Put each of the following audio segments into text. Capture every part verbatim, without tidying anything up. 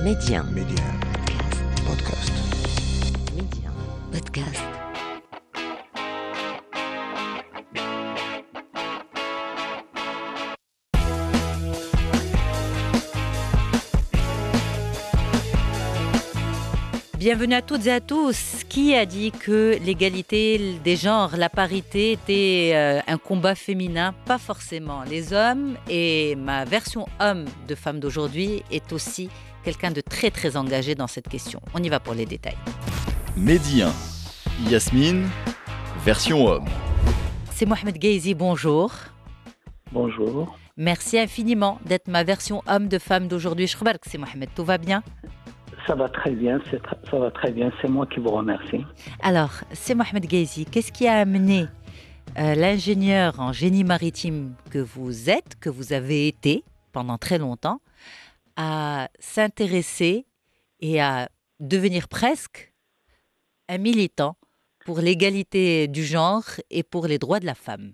Média. Média. Podcast. Média. Podcast. Bienvenue à toutes et à tous. Qui a dit que l'égalité des genres, la parité était euh, un combat féminin? Pas forcément. Les hommes, et ma version homme de Femme d'aujourd'hui est aussi quelqu'un de très très engagé dans cette question. On y va pour les détails. Médien, Yasmine, version homme. C'est Mohamed Ghazi, bonjour. Bonjour. Merci infiniment d'être ma version homme de Femme d'aujourd'hui. Je crois que c'est Mohamed, tout va bien? Ça va très bien, c'est tr- ça va très bien, c'est moi qui vous remercie. Alors, c'est Mohamed Ghazi. Qu'est-ce qui a amené euh, l'ingénieur en génie maritime que vous êtes, que vous avez été pendant très longtemps, à s'intéresser et à devenir presque un militant pour l'égalité du genre et pour les droits de la femme?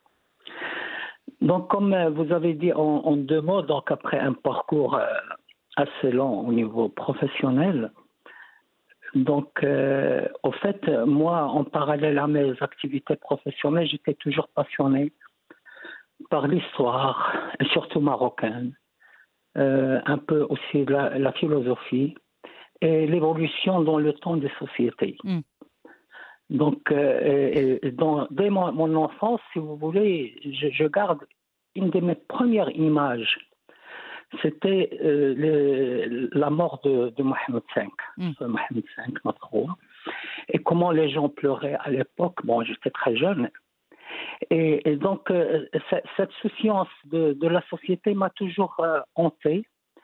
Donc, comme euh, vous avez dit en, en deux mots, donc après un parcours euh, assez long au niveau professionnel, donc euh, au fait, moi, en parallèle à mes activités professionnelles, j'étais toujours passionné par l'histoire, et surtout marocaine, euh, un peu aussi la, la philosophie et l'évolution dans le temps des sociétés. Mm. Donc, euh, et, et dans, dès mon, mon enfance, si vous voulez, je, je garde une de mes premières images. C'était euh, le, la mort de, de Mohamed cinq, Mm. euh, Mohamed cinq, notre roi, et comment les gens pleuraient à l'époque. Bon, j'étais très jeune. Et, et donc, euh, c- cette souciance de, de la société m'a toujours euh, hanté.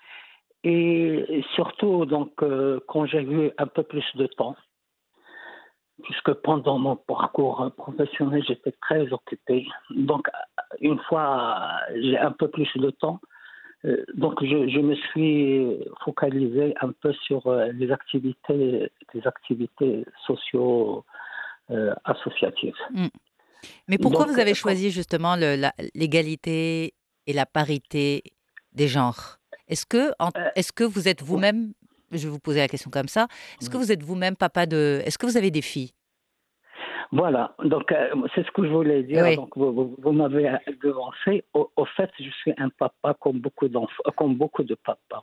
Et surtout, donc, euh, quand j'ai eu un peu plus de temps, puisque pendant mon parcours professionnel, j'étais très occupé. Donc, une fois j'ai un peu plus de temps, euh, donc je, je me suis focalisé un peu sur euh, les activités, les activités socio euh, associatives. Mm. Mais pourquoi Donc, vous avez euh, choisi justement le- la- l'égalité et la parité des genres? Est-ce que, en- Euh, est-ce que vous êtes vous-même, je vais vous poser la question comme ça, est-ce que vous êtes vous-même papa de... Est-ce que vous avez des filles? Voilà, donc euh, c'est ce que je voulais dire. Oui. Donc vous, vous, vous m'avez devancé. Au, au fait, je suis un papa comme beaucoup d'enfants, comme beaucoup de papas.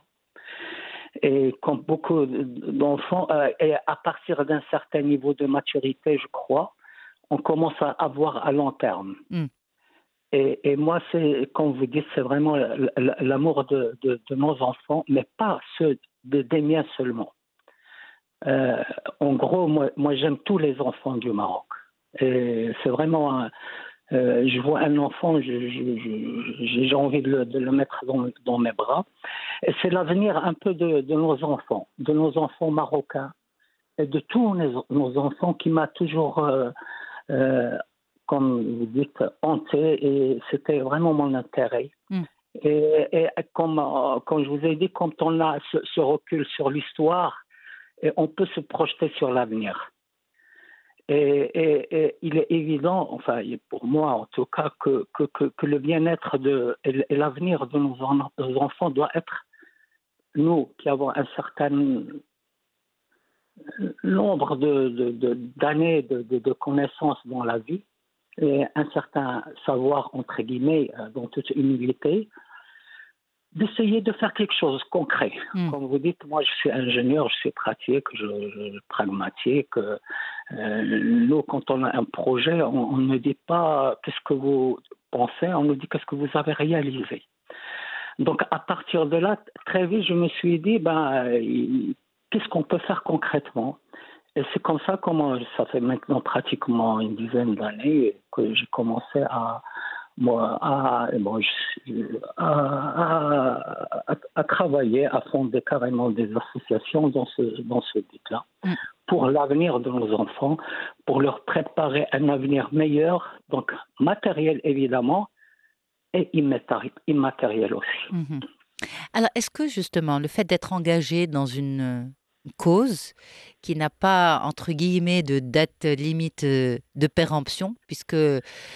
Et comme beaucoup d'enfants, euh, et à partir d'un certain niveau de maturité, je crois, on commence à avoir à long terme. Mm. Et, et moi, c'est, comme vous dites, c'est vraiment l- l- l'amour de, de, de nos enfants, mais pas ceux de, des miens seulement. Euh, en gros, moi, moi, j'aime tous les enfants du Maroc. Et c'est vraiment, un, euh, je vois un enfant, je, je, je, j'ai envie de le, de le mettre dans, dans mes bras. Et c'est l'avenir un peu de, de nos enfants, de nos enfants marocains et de tous nos, nos enfants qui m'a toujours, euh, euh, comme vous dites, hanté. Et c'était vraiment mon intérêt. Mm. Et, et comme, euh, comme je vous ai dit, quand on a ce, ce recul sur l'histoire, et on peut se projeter sur l'avenir. Et, et, et il est évident, enfin pour moi en tout cas, que, que, que, que le bien-être de, et l'avenir de nos, en, nos enfants doit être, nous qui avons un certain nombre de, de, de, d'années de, de, de connaissances dans la vie, et un certain savoir, entre guillemets, dans toute humilité, d'essayer de faire quelque chose de concret. Mm. Comme vous dites, moi je suis ingénieur, je suis pratique, je, je pragmatique. Euh, nous, quand on a un projet, on, on ne dit pas qu'est-ce que vous pensez, on nous dit qu'est-ce que vous avez réalisé. Donc à partir de là, très vite, je me suis dit, ben, euh, qu'est-ce qu'on peut faire concrètement? Et c'est comme ça, comment, ça fait maintenant pratiquement une dizaine d'années que j'ai commencé à Moi, à, bon, je, à, à, à travailler, à fonder carrément des associations dans ce, dans ce but-là, Mm. pour l'avenir de nos enfants, pour leur préparer un avenir meilleur, donc matériel évidemment, et immatéri- immatériel aussi. Mhm. Alors, est-ce que justement le fait d'être engagé dans une euh, cause qui n'a pas, entre guillemets, de date limite euh, de péremption, puisque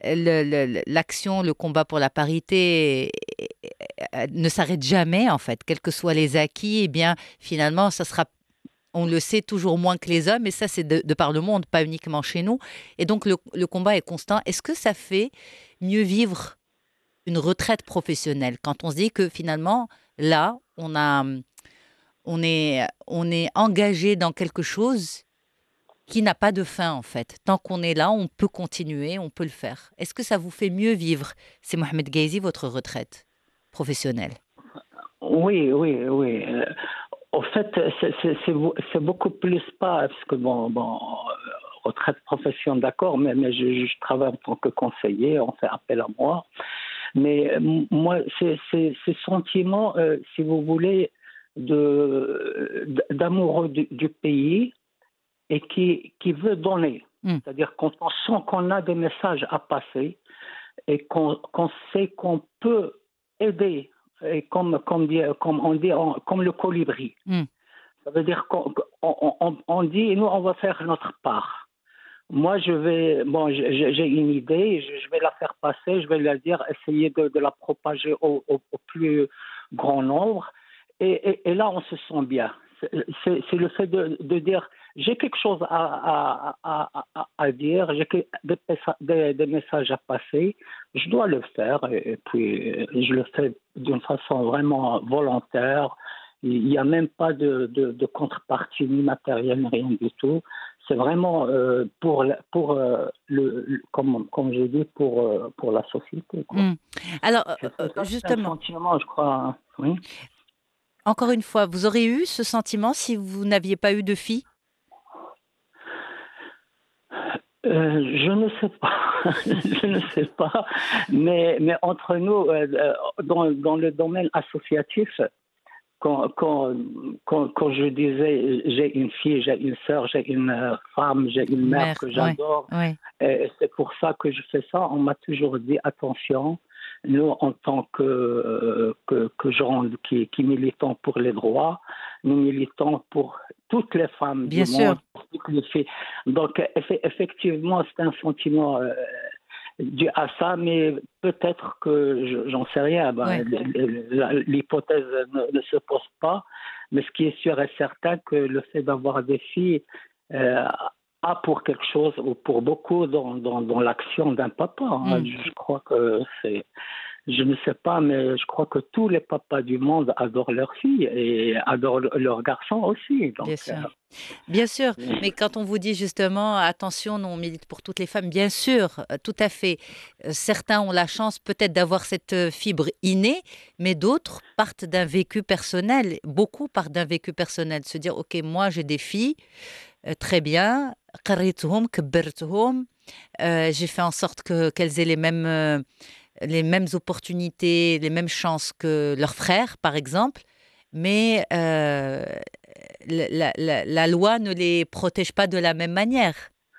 le- le- l'action, le combat pour la parité euh, ne s'arrête jamais, en fait. Quels que soient les acquis, eh bien, finalement, ça sera, on le sait, toujours moins que les hommes. Et ça, c'est de, de par le monde, pas uniquement chez nous. Et donc, le, le combat est constant. Est-ce que ça fait mieux vivre une retraite professionnelle quand on se dit que finalement, là, on a, on est, on est engagé dans quelque chose qui n'a pas de fin, en fait. Tant qu'on est là, on peut continuer, on peut le faire. Est-ce que ça vous fait mieux vivre, c'est Mohamed Ghazi, votre retraite professionnelle? Oui, oui, oui. Euh, au fait, c'est c'est- c'est beau- c'est beaucoup plus pas, parce que bon, bon, euh, retraite profession, d'accord, mais, mais je, je travaille en tant que conseiller, on fait appel à moi. Mais euh, m- moi, c'est c'est- ce sentiment, euh, si vous voulez, de d'amoureux du, du pays et qui, qui veut donner. Hmm. C'est-à-dire quand on sent qu'on a des messages à passer et qu'on qu'on sait qu'on peut aider, et comme, comme, dit- comme on dit, en- comme le colibri. Hmm. Ça veut dire qu'on on, on- on dit, nous, on va faire notre part. Moi, je vais, bon, j'ai j'ai une idée, je, je vais la faire passer, je vais la dire, essayer de, de la propager au, au- au plus grand nombre. Et, et- et là, on se sent bien. C'est c'est- c'est le fait de, de dire, j'ai quelque chose à, à- à- à- à dire, j'ai que- des, pessa- des- des messages à passer, je dois le faire. Et, et puis, euh, je le fais d'une façon vraiment volontaire. Il n'y a même pas de, de- de contrepartie ni matérielle, ni rien du tout. C'est vraiment euh, pour, la- pour euh, le, le- comme, comme j'ai dit, pour, euh, pour la société, quoi. Hmm. Alors, euh, C'est euh, c'est ça, c'est un justement, sentiment, je crois. Hein. Oui. encore une fois, vous auriez eu ce sentiment si vous n'aviez pas eu de fille? Euh, je ne sais pas, je ne sais pas, mais, mais entre nous, euh, euh, dans, dans le domaine associatif, quand, quand, quand, quand je disais j'ai une fille, j'ai une sœur, j'ai une euh, femme, j'ai une mère Mère, que ouais, j'adore, ouais. et c'est pour ça que je fais ça. On m'a toujours dit attention, nous en tant que, euh, que, que gens qui, qui militons pour les droits, nous militons pour toutes les femmes Bien du sûr. monde, pour toutes les filles. Donc eff- effectivement, c'est un sentiment euh, dû à ça, mais peut-être que je- j'en sais rien. Ben, Ouais. l- l- la- l'hypothèse ne, ne se pose pas, mais ce qui est sûr et certain, que le fait d'avoir des filles euh, a pour quelque chose, ou pour beaucoup, dans, dans, dans l'action d'un papa. Hein. Hmm. Je crois que c'est, je ne sais pas, mais je crois que tous les papas du monde adorent leurs filles et adorent le- leurs garçons aussi. Donc, Bien sûr. euh, Bien sûr, mais quand on vous dit justement, attention, nous on milite pour toutes les femmes, bien sûr, euh, tout à fait. Euh, Certains ont la chance peut-être d'avoir cette euh, fibre innée, mais d'autres partent d'un vécu personnel. Beaucoup partent d'un vécu personnel, se dire, OK, moi j'ai des filles, euh, très bien, قريتهم, كبرتهم, euh, j'ai fait en sorte que qu'elles aient les mêmes, euh, les mêmes opportunités, les mêmes chances que leurs frères, par exemple, mais euh, la, la- la- la loi ne les protège pas de la même manière.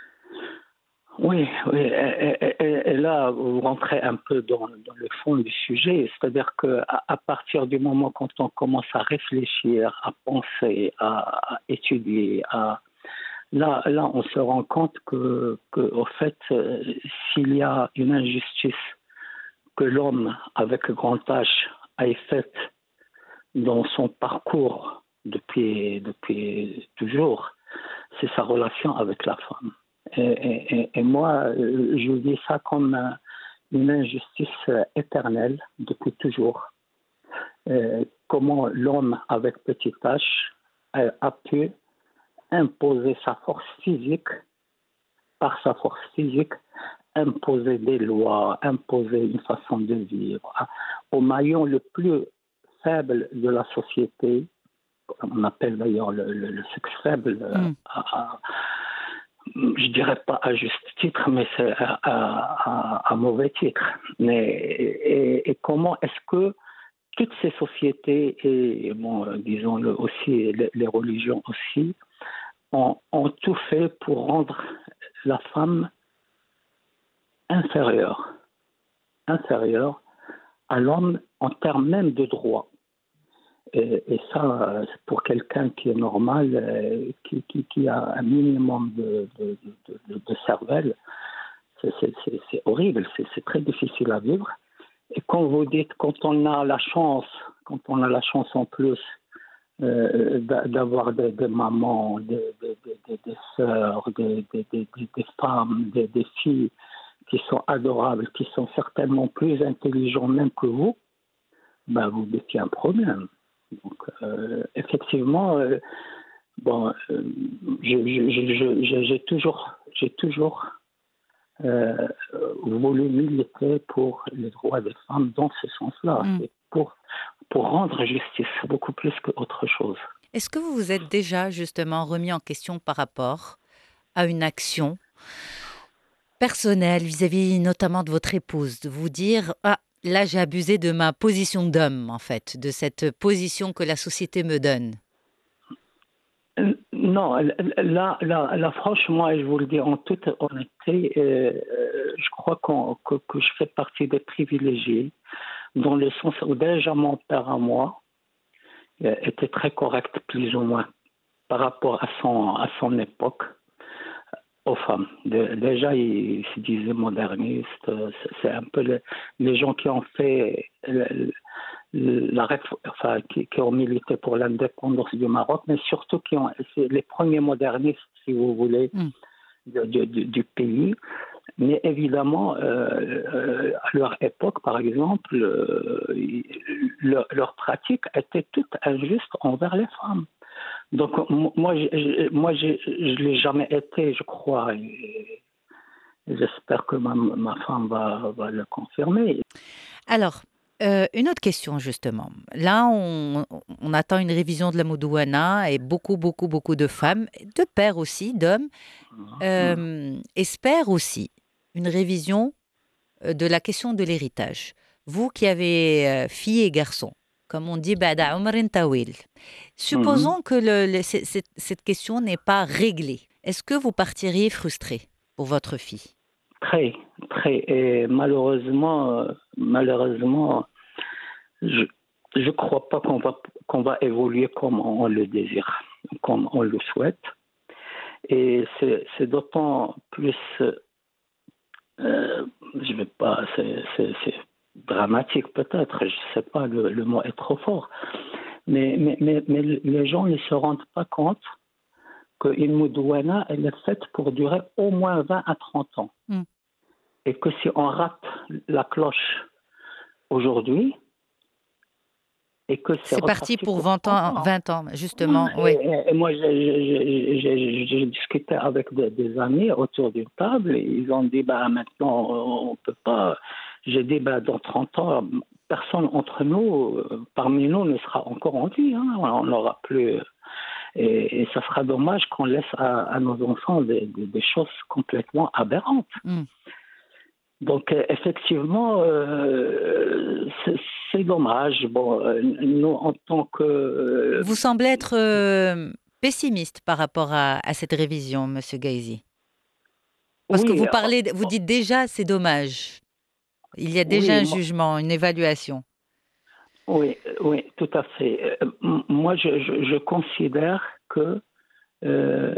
oui, oui. Et, et- et- et là, vous rentrez un peu dans, dans le fond du sujet, c'est-à-dire que à, à partir du moment quand on commence à réfléchir, à penser, à, à étudier, à là, là, on se rend compte que, que au fait, euh, s'il y a une injustice que l'homme avec grand H a faite dans son parcours depuis, depuis toujours, c'est sa relation avec la femme. Et, et- et moi, euh, je dis ça comme euh, une injustice euh, éternelle depuis toujours. Euh, comment l'homme avec petit H a, a pu imposer sa force physique, par sa force physique, imposer des lois, imposer une façon de vivre à- au maillon le plus faible de la société, on appelle d'ailleurs le, le- le sexe faible, euh, Mm. à- à- je dirais pas à juste titre, mais c'est à, à- à- à mauvais titre. Mais, et, et comment est-ce que toutes ces sociétés, et bon, euh, disons-le aussi, les, les religions aussi, ont, ont tout fait pour rendre la femme inférieure, inférieure à l'homme en termes même de droit. Et, et ça, euh, pour quelqu'un qui est normal, euh, qui, qui, qui a un minimum de, de, de, de- de cervelle, C'est, c'est, c'est, c'est horrible, c'est, c'est très difficile à vivre. Et quand vous dites, quand on a la chance, quand on a la chance en plus euh, d'avoir des, des mamans, des, des, des, des sœurs, des, des, des, des femmes, des, des filles qui sont adorables, qui sont certainement plus intelligents même que vous, ben vous dites qu'il y a un problème. Donc, euh, effectivement, euh, bon, euh, je, je, je, je, j'ai toujours, j'ai toujours euh, voulu militer pour les droits des femmes dans ce sens-là, Mm. et pour, pour rendre justice, beaucoup plus qu'autre chose. Est-ce que vous vous êtes déjà justement remis en question par rapport à une action personnelle vis-à-vis notamment de votre épouse, de vous dire ah là j'ai abusé de ma position d'homme en fait, de cette position que la société me donne? Non, là, là, là, franchement, et je vous le dis en toute honnêteté, euh, je crois qu'on, que, que je fais partie des privilégiés, dans le sens où déjà mon père à moi euh, était très correct, plus ou moins, par rapport à son, à son époque, aux femmes. De, déjà, il se disait moderniste, c'est, c'est un peu le, les gens qui ont fait... Le, La, enfin, qui, qui ont milité pour l'indépendance du Maroc, mais surtout qui ont, c'est les premiers modernistes, si vous voulez, Mm. de, de, de, du pays. Mais évidemment, euh, euh, à leur époque, par exemple, euh, leur, leur pratique était toute injuste envers les femmes. Donc, moi, je, moi, je ne l'ai jamais été, je crois. Et, et j'espère que ma, ma femme va, va le confirmer. Alors, euh, une autre question justement. Là, on, on attend une révision de la Moudouana et beaucoup, beaucoup, beaucoup de femmes, de pères aussi, d'hommes, euh, espèrent aussi une révision euh, de la question de l'héritage. Vous qui avez euh, filles et garçons, comme on dit, Bada Omrin Tawil. Supposons que le, le- c'est- c'est- cette question n'est pas réglée. Est-ce que vous partiriez frustré pour votre fille? Très, très. Et malheureusement, euh, malheureusement, je je crois pas qu'on va qu'on va évoluer comme on le désire, comme on le souhaite. Et c'est c'est d'autant plus, euh, je vais pas, c'est c'est c'est dramatique peut-être, je sais pas, le, le mot est trop fort. Mais mais mais mais les gens ne se rendent pas compte qu'une moudouana, elle est faite pour durer au moins vingt à trente ans. Mm. Et que si on rate la cloche aujourd'hui, et que c'est C'est parti reparti pour pour vingt ans, trente ans. vingt ans, justement, Et, oui. et- et moi, j'ai, j'ai- j'ai- j'ai discuté avec des, des amis autour d'une table, et ils ont dit, bah, maintenant, on ne peut pas. J'ai dit, bah, dans trente ans, personne entre nous, euh, parmi nous, ne sera encore en vie. Hein. On n'aura plus. Et, et ça sera dommage qu'on laisse à, à nos enfants des, des- des choses complètement aberrantes. Mm. Donc, euh, effectivement, euh, c'est, c'est dommage. Bon, euh, nous, en tant que... euh, Vous semblez être euh, pessimiste par rapport à, à cette révision, Monsieur Gaizi. Parce que oui, vous euh, parlez, vous dites déjà, c'est dommage. Il y a déjà oui, un moi- jugement, une évaluation. oui, oui, tout à fait. Euh, m- moi, je, je, je considère que euh,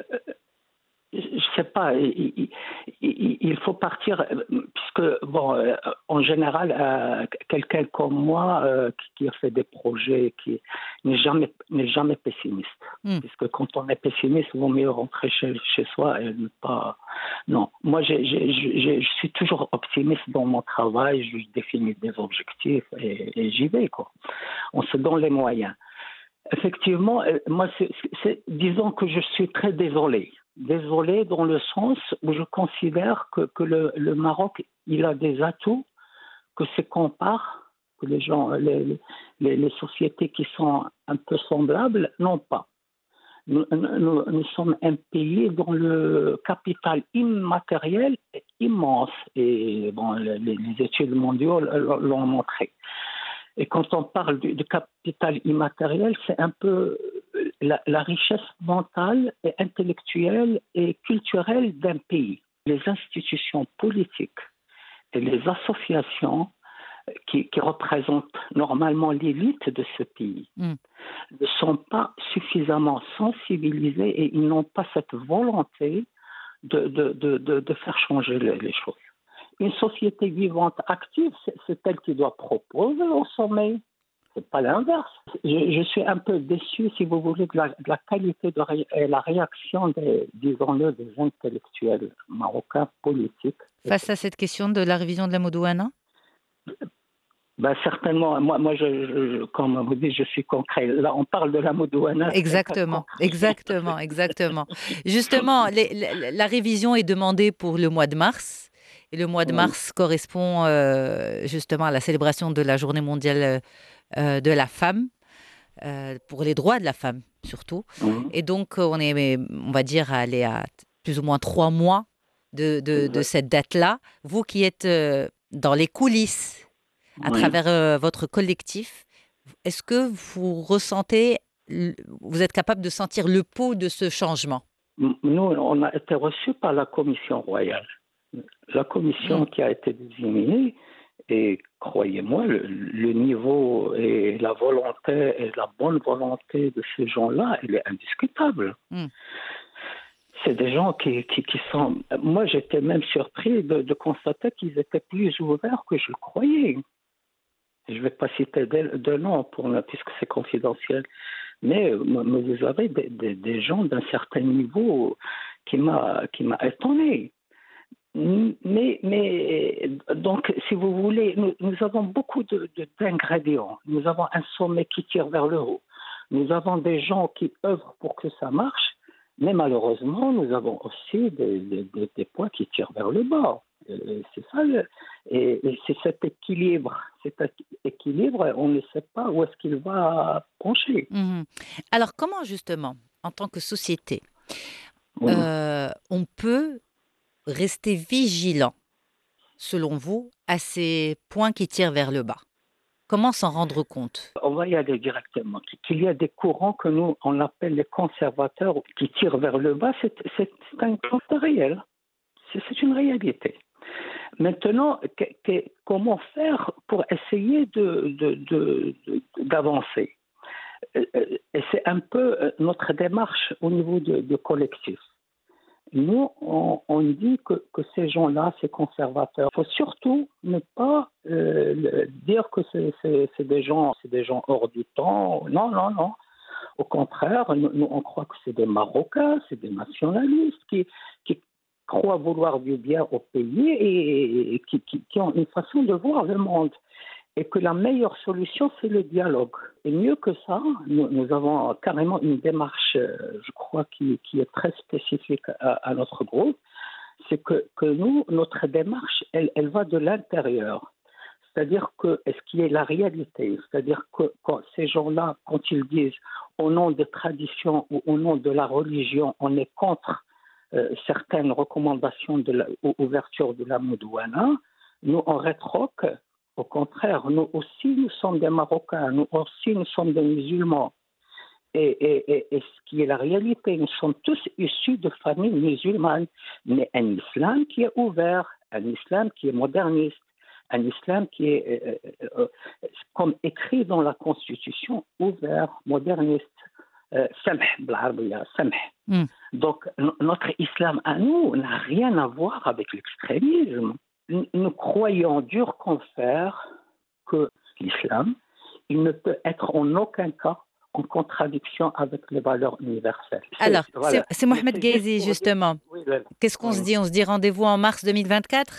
je sais pas, il, il- il- il faut partir, euh, puisque, bon, euh, en général, euh, quelqu'un comme moi, euh, qui, qui a fait des projets, qui n'est jamais, n'est jamais pessimiste. Mm. Puisque quand on est pessimiste, il vaut mieux rentrer chez, chez soi et ne pas. Non, moi, j'ai, j'ai, j'ai- je suis toujours optimiste dans mon travail, je définis des objectifs et, et j'y vais, quoi. On se donne les moyens. Effectivement, euh, moi, c'est, c'est- disons que je suis très désolé. Désolé dans le sens où je considère que, que le, le Maroc, il a des atouts que c'est qu'on part, que les gens, les, les, les sociétés qui sont un peu semblables n'ont pas. Nous, nous, nous sommes un pays dont le capital immatériel est immense et bon, les, les études mondiales l'ont montré. Et quand on parle du, du capital immatériel, c'est un peu la, la richesse mentale et intellectuelle et culturelle d'un pays. Les institutions politiques et les associations qui, qui représentent normalement l'élite de ce pays Mm. ne sont pas suffisamment sensibilisés et ils n'ont pas cette volonté de, de, de, de, de faire changer les, les choses. une société vivante active, c'est, c'est elle qui doit proposer au sommet. C'est pas l'inverse. Je, je suis un peu déçu, si vous voulez, de la, de la qualité de ré, et la réaction des, disons-le, des intellectuels marocains politiques. Face à cette question de la révision de la Modouana? Ben, certainement, moi, moi je, je, comme vous dites, je suis concret. Là, on parle de la Modouana. Exactement, exactement, exactement. Justement, les, la, la révision est demandée pour le mois de mars. Et le mois de mars correspond euh, justement à la célébration de la Journée mondiale euh, de la femme, euh, pour les droits de la femme surtout. Mmh. Et donc, on est, on va dire, allé à plus ou moins trois mois de, de, de cette date-là. Vous qui êtes euh, dans les coulisses, à Oui. travers euh, votre collectif, est-ce que vous ressentez, vous êtes capable de sentir le pouls de ce changement? Nous, on a été reçus par la commission royale. La commission mmh. qui a été désignée, et croyez-moi, le, le niveau et la volonté et la bonne volonté de ces gens-là, elle est indiscutable. Mmh. C'est des gens qui, qui, qui sont... Moi, j'étais même surpris de, de constater qu'ils étaient plus ouverts que je le croyais. Je ne vais pas citer de, de nom pour, puisque c'est confidentiel, mais, mais vous avez des, des, des gens d'un certain niveau qui m'a, qui m'a étonné. Mais, mais donc, si vous voulez, nous, nous avons beaucoup de, de, d'ingrédients. Nous avons un sommet qui tire vers le haut. Nous avons des gens qui œuvrent pour que ça marche, mais malheureusement, nous avons aussi des, des, des points qui tirent vers le bas. Et c'est ça, le, et, et c'est cet équilibre. Cet équilibre, on ne sait pas où est-ce qu'il va pencher. Mmh. Alors, comment justement, en tant que société, oui. euh, on peut rester vigilant, selon vous, à ces points qui tirent vers le bas? Comment s'en rendre compte? On va y aller directement. Qu'il y a des courants que nous, on appelle les conservateurs qui tirent vers le bas, c'est, c'est, c'est un constat réel. C'est, c'est une réalité. Maintenant, que, que, comment faire pour essayer de, de, de, de, d'avancer? Et c'est un peu notre démarche au niveau de, de collectif. Nous, on, on dit que, que ces gens-là, ces conservateurs, il faut surtout ne pas euh, dire que c'est, c'est, c'est, des gens, c'est des gens hors du temps. Non, non, non. Au contraire, nous, nous, on croit que c'est des Marocains, c'est des nationalistes qui, qui croient vouloir du bien au pays et, et qui, qui, qui ont une façon de voir le monde. Et que la meilleure solution, c'est le dialogue. Et mieux que ça, nous, nous avons carrément une démarche, je crois, qui, qui est très spécifique à, à notre groupe. C'est que, que nous, notre démarche, elle, elle va de l'intérieur. C'est-à-dire que, ce qui est la réalité, c'est-à-dire que quand ces gens-là, quand ils disent au nom des traditions ou au nom de la religion, on est contre euh, certaines recommandations de l'ouverture de la Modouana, nous, on rétroque. Au contraire, nous aussi, nous sommes des Marocains, nous aussi, nous sommes des musulmans. Et, et, et, et ce qui est la réalité, nous sommes tous issus de familles musulmanes, mais un islam qui est ouvert, un islam qui est moderniste, un islam qui est, euh, euh, comme écrit dans la Constitution, ouvert, moderniste. Samh, بالعربية, samh. Mm. Donc, n- notre islam à nous n'a rien à voir avec l'extrémisme. Nous croyons dur comme fer que l'islam, il ne peut être en aucun cas en contradiction avec les valeurs universelles. Alors, c'est, voilà. c'est, c'est Mohamed Ghazi, justement. Oui, là, Qu'est-ce qu'on oui. se dit? On se dit rendez-vous en mars deux mille vingt-quatre?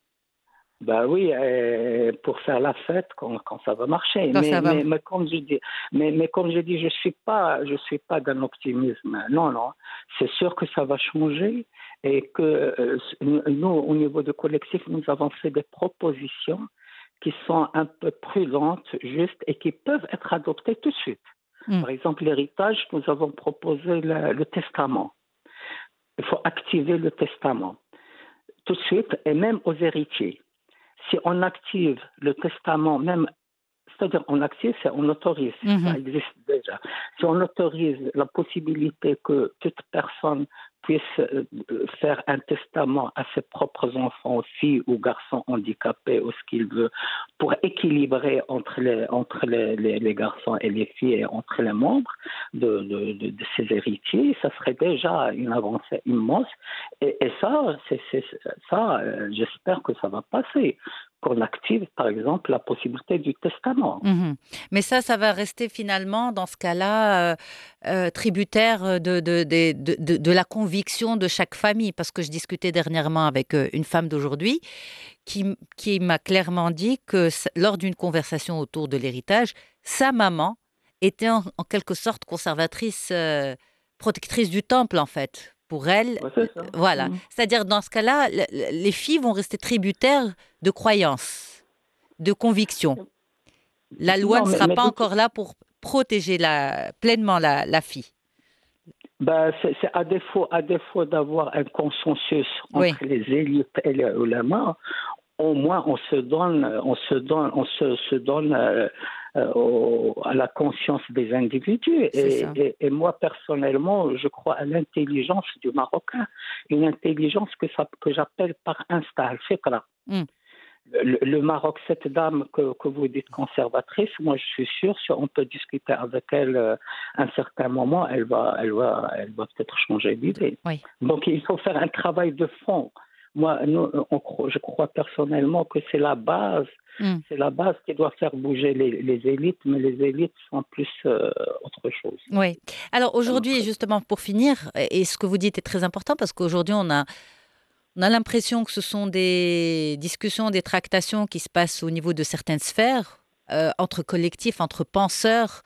Ben oui, euh, pour faire la fête quand, quand ça va marcher. Quand mais, ça va. Mais, mais comme je dis, mais, mais comme je dis, je suis pas, je suis pas d'un optimisme. Non, non. C'est sûr que ça va changer et que euh, nous, au niveau du collectif, nous avons fait des propositions qui sont un peu prudentes, justes et qui peuvent être adoptées tout de suite. Mm. Par exemple, l'héritage, nous avons proposé le, le testament. Il faut activer le testament tout de suite et même aux héritiers. Si on active le testament, même C'est-à-dire, en actif, c'est on autorise, Mhm. ça existe déjà. Si on autorise la possibilité que toute personne puisse euh, faire un testament à ses propres enfants, filles ou garçons handicapés, ou ce qu'il veut, pour équilibrer entre les, entre les, les, les garçons et les filles et entre les membres de, de, de, de ces héritiers, ça serait déjà une avancée immense. Et, et ça, c'est, c'est, ça euh, j'espère que ça va passer. Qu'on active, par exemple, la possibilité du testament. Mhm. Mais ça, ça va rester finalement, dans ce cas-là, euh, euh, tributaire de, de, de, de, de- de la conviction de chaque famille. Parce que je discutais dernièrement avec euh, une femme d'aujourd'hui qui, m- qui m'a clairement dit que s- lors d'une conversation autour de l'héritage, sa maman était en, en quelque sorte conservatrice, euh, protectrice du temple, en fait. Pour elle, Ouais, c'est ça. euh, voilà. Mhm. C'est-à-dire, dans ce cas-là, le- le- les filles vont rester tributaires de croyances, de convictions. La loi Non, ne mais, sera mais pas de- encore là pour protéger la, pleinement la, la fille. ben, c'est, c'est à défaut, à défaut d'avoir un consensus Oui, entre les élites et les ulama, au moins on se donne, on se donne, on se, se donne euh, euh, au- à la conscience des individus. c'est Et, ça. et, et moi personnellement, je crois à l'intelligence du Marocain, une intelligence que, ça, que j'appelle par instinct, al-fiqra. Mm. Le, le Maroc, cette dame que, que vous dites conservatrice, moi je suis sûr, si on peut discuter avec elle euh, à un certain moment, elle va, elle va, elle va peut-être changer d'idée. Oui, Donc il faut faire un travail de fond. Moi, nous, on cro- je crois personnellement que c'est la base, Mm. c'est la base qui doit faire bouger les, les élites, mais les élites sont plus euh, autre chose. oui. Alors aujourd'hui, justement, pour finir, et et ce que vous dites est très important parce qu'aujourd'hui, on a, on a l'impression que ce sont des discussions, des tractations qui se passent au niveau de certaines sphères, euh, entre collectifs, entre penseurs,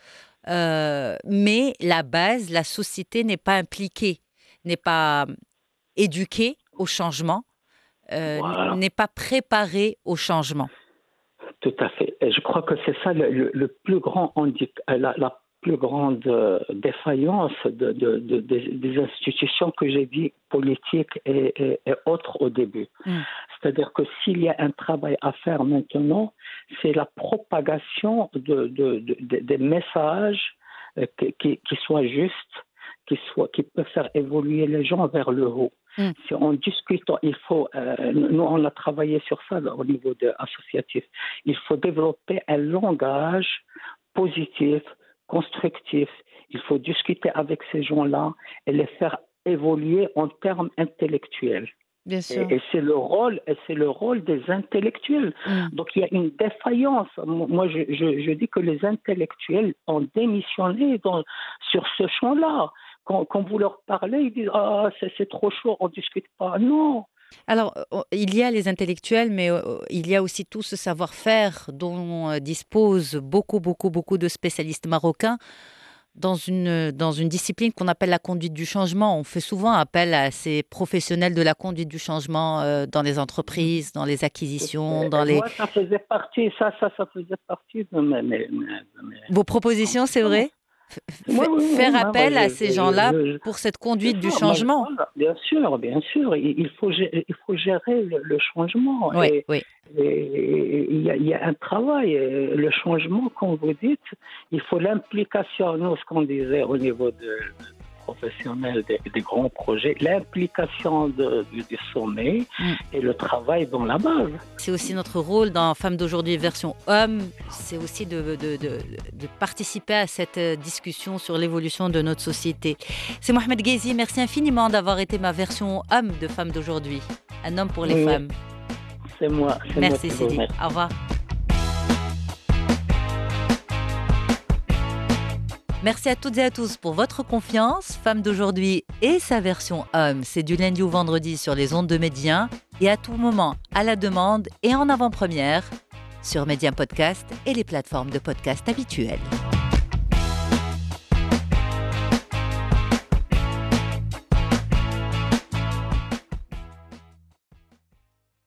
euh, mais la base, la société n'est pas impliquée, n'est pas éduquée au changement, euh, n- Voilà. n'est pas préparée au changement. Tout à fait. Et je crois que c'est ça le, le- le plus grand handicap, la, la plus grande euh, défaillance de, de- de- des, des institutions que j'ai dit politiques et, et- et autres au début. Mm. C'est-à-dire que s'il y a un travail à faire maintenant, c'est la propagation de, de- de- de- des messages euh, qui, qui- qui soient justes, qui, soient, qui peuvent faire évoluer les gens vers le haut. Mm. Si on discute, il faut, euh, nous on a travaillé sur ça au niveau de, associatif, il faut développer un langage positif, constructif. Il faut discuter avec ces gens-là et les faire évoluer en termes intellectuels. Bien Et, sûr. et c'est le rôle, et c'est le rôle des intellectuels. Mm. Donc il y a une défaillance. Moi, je, je, je dis que les intellectuels ont démissionné dans, sur ce champ-là. Quand, quand vous leur parlez, ils disent ah c'est, c'est trop chaud, on discute pas. Non. Alors, euh, il y a les intellectuels, mais euh, il y a aussi tout ce savoir-faire dont euh, disposent beaucoup, beaucoup, beaucoup de spécialistes marocains dans une, dans une discipline qu'on appelle la conduite du changement. On fait souvent appel à ces professionnels de la conduite du changement euh, dans les entreprises, dans les acquisitions, dans Et les... moi, ça faisait partie, ça, ça, ça faisait partie de mes, mes, mes, de mes Vos propositions, c'est vrai? F- Oui, f- oui, oui, Faire moi, appel moi, à je- ces je- gens-là je- pour cette C'est conduite du ça, moi, je- changement. voilà, bien sûr, bien sûr. Il, il faut, gérer, il faut gérer le, le changement. Oui, Et, oui. et- et il, y a, il y a un travail. Et le changement, comme vous dites, il faut l'implication, nous, ce qu'on disait au niveau de professionnels des, des grands projets, l'implication de- du, du sommet Mm. et le travail dans la base. C'est aussi notre rôle dans Femmes d'aujourd'hui version homme, c'est aussi de, de, de, de participer à cette euh, discussion sur l'évolution de notre société. C'est Mohamed Ghezi, merci infiniment d'avoir été ma version homme de Femmes d'aujourd'hui. Un homme pour les Oui, femmes. C'est moi. C'est Merci moi qui vous Sidi, remercie. au revoir. Merci à toutes et à tous pour votre confiance. Femme d'aujourd'hui et sa version homme, c'est du lundi au vendredi sur les ondes de Médien et à tout moment à la demande et en avant-première sur Médien Podcast et les plateformes de podcast habituelles.